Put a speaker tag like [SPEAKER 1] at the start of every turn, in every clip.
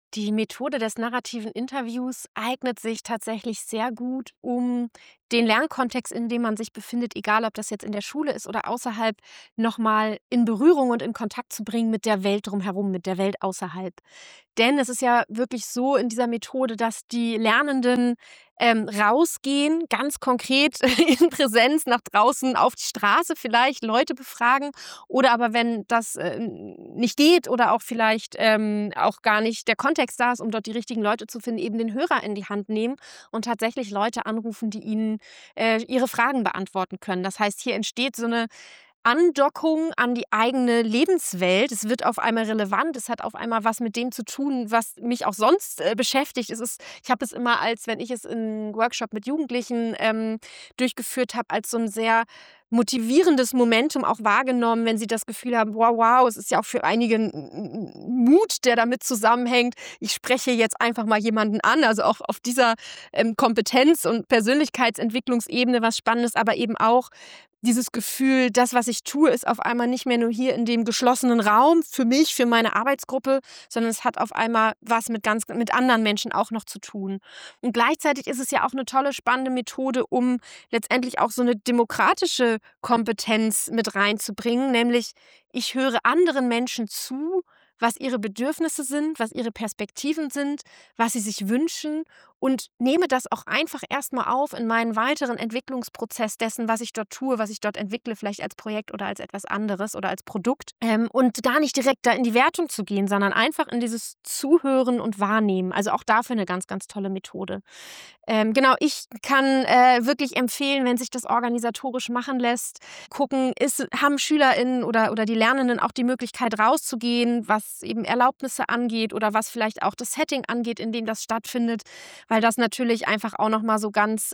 [SPEAKER 1] Die Methode des narrativen Interviews eignet sich tatsächlich sehr gut, um den Lernkontext, in dem man sich befindet, egal ob das jetzt in der Schule ist oder außerhalb, noch mal in Berührung und in Kontakt zu bringen mit der Welt drumherum, mit der Welt außerhalb. Denn es ist ja wirklich so in dieser Methode, dass die Lernenden, rausgehen, ganz konkret in Präsenz nach draußen auf die Straße vielleicht, Leute befragen oder aber wenn das, nicht geht oder auch vielleicht, auch gar nicht der Kontext da ist, um dort die richtigen Leute zu finden, eben den Hörer in die Hand nehmen und tatsächlich Leute anrufen, die ihnen, ihre Fragen beantworten können. Das heißt, hier entsteht so eine Andockung an die eigene Lebenswelt. Es wird auf einmal relevant. Es hat auf einmal was mit dem zu tun, was mich auch sonst, beschäftigt. Ich habe es immer, als wenn ich es in Workshop mit Jugendlichen, durchgeführt habe, als so ein sehr motivierendes Momentum auch wahrgenommen, wenn sie das Gefühl haben: „Wow, wow, es ist ja auch für einige 'n Mut, der damit zusammenhängt. Ich spreche jetzt einfach mal jemanden an.“ Also, auch auf dieser, Kompetenz und Persönlichkeitsentwicklungsebene was Spannendes, aber eben auch dieses Gefühl, das, was ich tue, ist auf einmal nicht mehr nur hier in dem geschlossenen Raum für mich, für meine Arbeitsgruppe, sondern es hat auf einmal was mit anderen Menschen auch noch zu tun. Und gleichzeitig ist es ja auch eine tolle, spannende Methode, um letztendlich auch so eine demokratische Kompetenz mit reinzubringen, nämlich ich höre anderen Menschen zu, was ihre Bedürfnisse sind, was ihre Perspektiven sind, was sie sich wünschen und nehme das auch einfach erst mal auf in meinen weiteren Entwicklungsprozess dessen, was ich dort tue, was ich dort entwickle, vielleicht als Projekt oder als etwas anderes oder als Produkt. Und gar nicht direkt da in die Wertung zu gehen, sondern einfach in dieses Zuhören und Wahrnehmen. Also auch dafür eine ganz, ganz tolle Methode. Genau, ich kann, wirklich empfehlen, wenn sich das organisatorisch machen lässt, gucken, haben SchülerInnen oder die Lernenden auch die Möglichkeit rauszugehen, was eben Erlaubnisse angeht oder was vielleicht auch das Setting angeht, in dem das stattfindet, weil das natürlich einfach auch noch mal so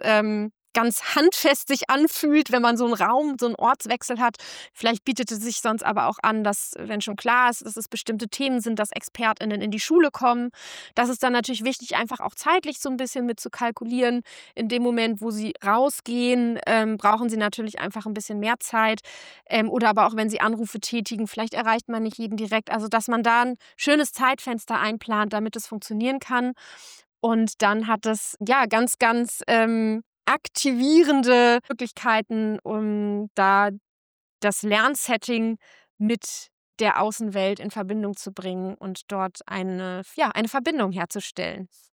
[SPEAKER 1] ganz handfest sich anfühlt, wenn man so einen Raum, so einen Ortswechsel hat. Vielleicht bietet es sich sonst aber auch an, dass, wenn schon klar ist, dass es bestimmte Themen sind, dass ExpertInnen in die Schule kommen. Das ist dann natürlich wichtig, einfach auch zeitlich so ein bisschen mit zu kalkulieren. In dem Moment, wo sie rausgehen, brauchen sie natürlich einfach ein bisschen mehr Zeit, oder aber auch, wenn sie Anrufe tätigen, vielleicht erreicht man nicht jeden direkt. Also, dass man da 'n schönes Zeitfenster einplant, damit es funktionieren kann. Und dann hat das, ja, ganz, ganz, aktivierende Möglichkeiten, um da das Lernsetting mit der Außenwelt in Verbindung zu bringen und dort eine Verbindung herzustellen.